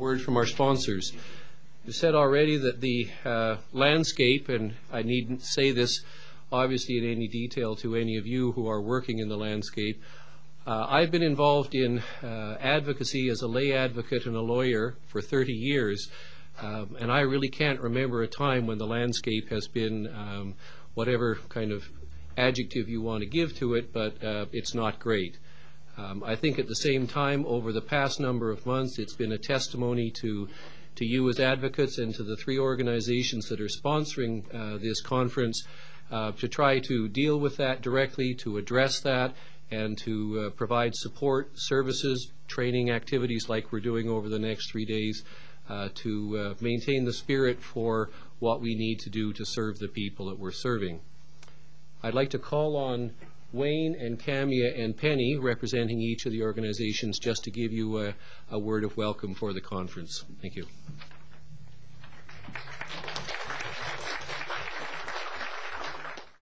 word from our sponsors. You said already that the landscape, and I needn't say this obviously in any detail to any of you who are working in the landscape. I've been involved in advocacy as a lay advocate and a lawyer for 30 years, and I really can't remember a time when the landscape has been whatever kind of adjective you want to give to it, but it's not great. I think at the same time, over the past number of months, it's been a testimony to you as advocates and to the three organizations that are sponsoring this conference to try to deal with that directly, to address that, and to provide support, services, training activities like we're doing over the next 3 days to maintain the spirit for what we need to do to serve the people that we're serving. I'd like to call on Wayne and Camia and Penny, representing each of the organizations, just to give you a word of welcome for the conference. Thank you.